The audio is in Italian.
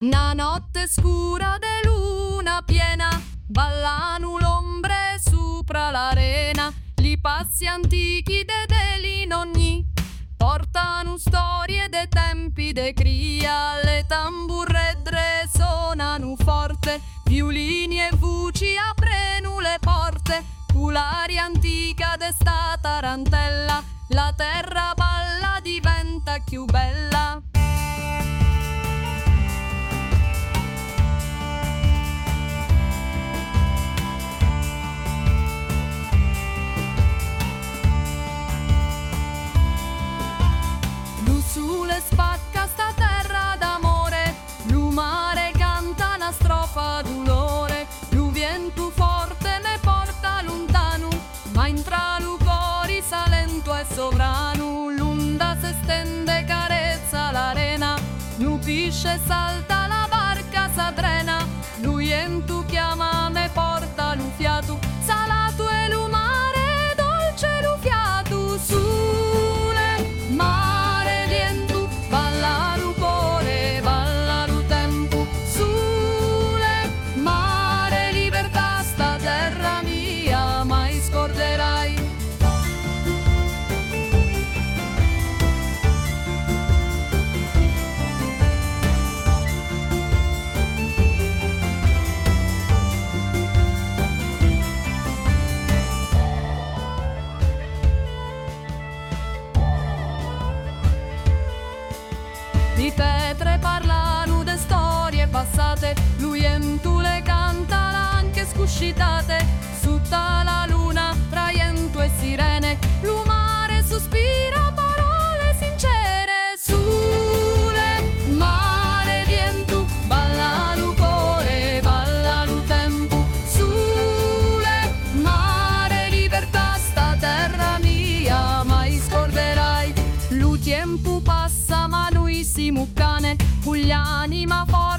Na notte scura de luna piena, ballano l'ombre sopra l'arena. Li passi antichi dei nonni portano storie dei tempi de cria. Le tamburredre suonano forte, violini e voci aprono le porte. Con l'aria antica de sta tarantella, la terra balla diventa più bella. Sole spacca sta terra d'amore, lu mare canta una strofa d'ulore, lu vento forte ne porta lontano, ma intra lu cori salento e sovrano, l'onda se stende carezza l'arena, lu pisce salta la barca s'adrena, lu vento chiama ne porta lu fiato, salato e lu mare dolce lu fiato, sole, mare. Di tetre parlano de storie passate, lui entu le canta anche scuscitate, sutta la luna tra iento e sirene, lu mare sospira parole sincere, sole, mare, viento, balla lu core, balla lu tempo, sole, mare, libertà, sta terra mia, mai scorderai, lu tempo passa ma noi siamo cane, con l'anima forte.